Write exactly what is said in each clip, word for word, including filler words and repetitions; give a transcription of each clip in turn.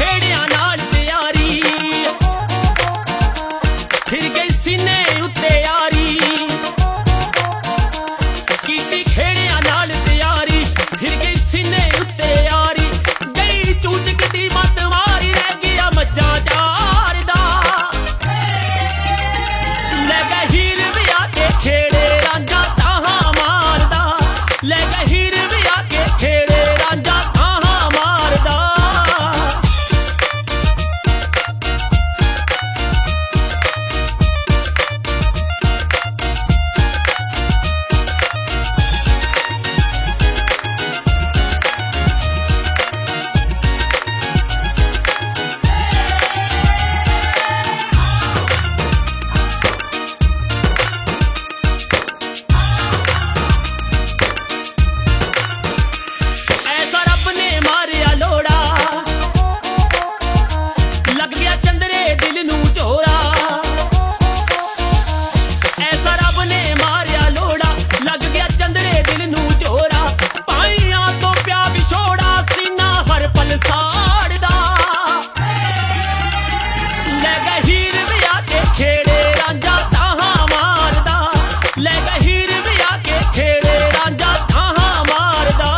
खेड़िया नाल तैयारी फिर गई सीने उत्ते यारी कीती खेड़िया नाल तैयारी फिर गई सीने उत्ते यारी गई चूचक दी मत मारी रह गया मज्जा चार दा ले गए हीर भी आके खेड़े रांझा ताहा मारदा ले गए हीर भी आके खेड़े रांझा ताहा मारदा ऐसा रब ने मारिया लोड़ा लग गया चंदरे दिल नू झोरा ऐसा रब ने मारिया लोड़ा लग गया चंदरे दिल नू झोरा पाइयां तो प्या विछोड़ा सीना हर पल साड़दा ले गए हीर भी आके खेड़े रांझा ताहा मारदा ले गए हीर भी आके खेड़े रांझा ताहा मारदा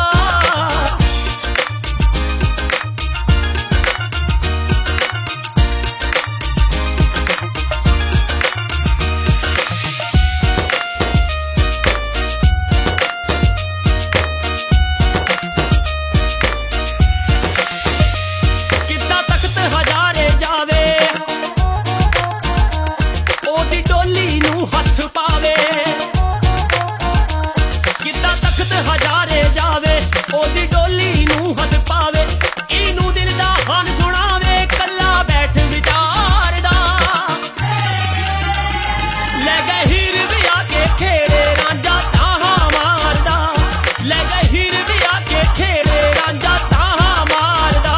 किद्दां तख्त हजारे जावे ओदी डोली नू हथ पावे किद्दां तख्त हजारे जावे ओदी डोली नू हथ पावे इनू दिल दा हाल सुनावे कल्ला बैठ विचारदा ले गए हीर भी आके खेड़े रांझा ताहा मारदा ले गए हीर भी आके खेड़े रांझा ताहा मारदा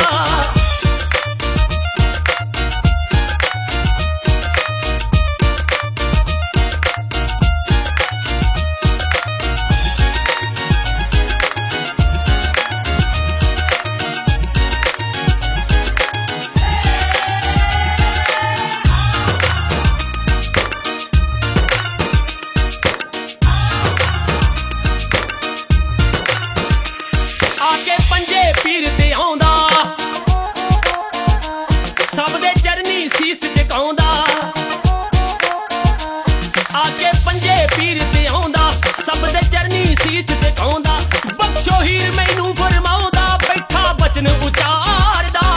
आके पंजे पीर ते आउंदा सब दे चरनी सीस टिकाउंदा आके पंजे पीर ते आउंदा सब दे चरनी सीस टिकाउंदा बख्शो हीर मैनू फरमाउंदा बैठा बचन उचारदा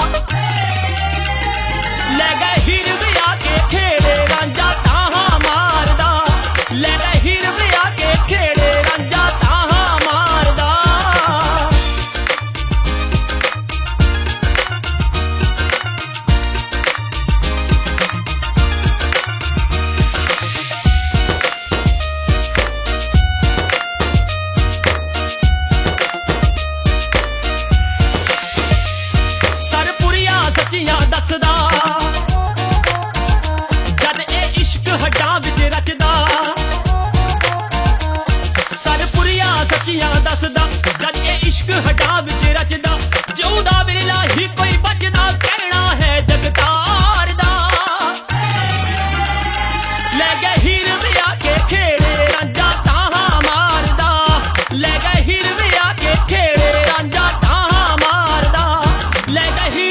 ले गए हीर भी आके खेड़े रांझा ताहा मारदा ले गए हीर भी आके खेड़े रांझा ताहा मारदा सरपुरिया सच्चियां दसदा जद ए इश्क हड्डां विच रचदा सरपुरिया सच्चियां दसदा जद ए इश्क हड्डां विच रचदा जिउंदा विरला ही कोई बचदा कहना है जगतार दा ले गए हीर भी आके खेड़े रांझा ताहा मारदा ले गए हीर भी आके खेड़े रांझा ताहा मारदा ले गए हीर